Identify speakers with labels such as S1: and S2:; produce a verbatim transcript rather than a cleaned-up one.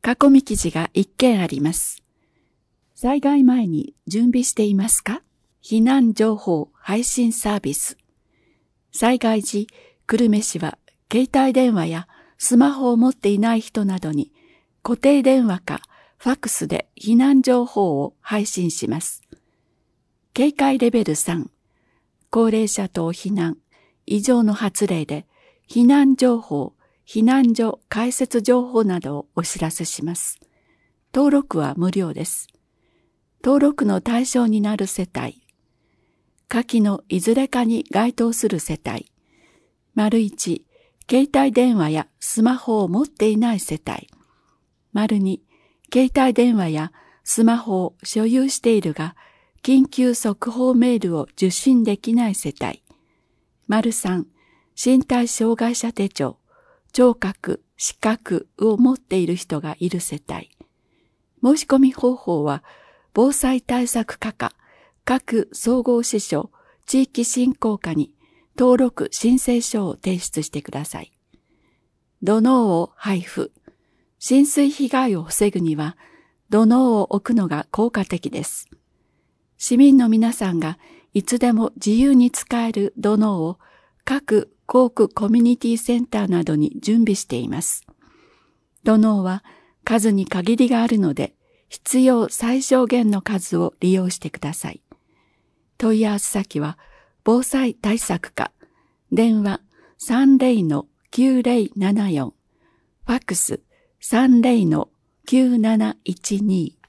S1: 囲み記事が一件あります。災害前に準備していますか？避難情報配信サービス。災害時、久留米市は携帯電話やスマホを持っていない人などに固定電話かファックスで避難情報を配信します。警戒レベルさん、高齢者等避難、以上の発令で避難情報、避難所開設情報などをお知らせします。登録は無料です。登録の対象になる世帯、下記のいずれかに該当する世帯、丸いち、携帯電話やスマホを持っていない世帯、丸に、携帯電話やスマホを所有しているが、緊急速報メールを受信できない世帯、丸さん、身体障害者手帳、聴覚、視覚を持っている人がいる世帯。申し込み方法は、防災対策課か、各総合支所、地域振興課に登録申請書を提出してください。土のうを配布。浸水被害を防ぐには、土のうを置くのが効果的です。市民の皆さんがいつでも自由に使える土のうを各校区コミュニティセンターなどに準備しています。土のうは数に限りがあるので、必要最小限の数を利用してください。問い合わせ先は、防災対策課、電話 さんゼロのきゅうゼロななよん、ファックス さんゼロのきゅうなないちに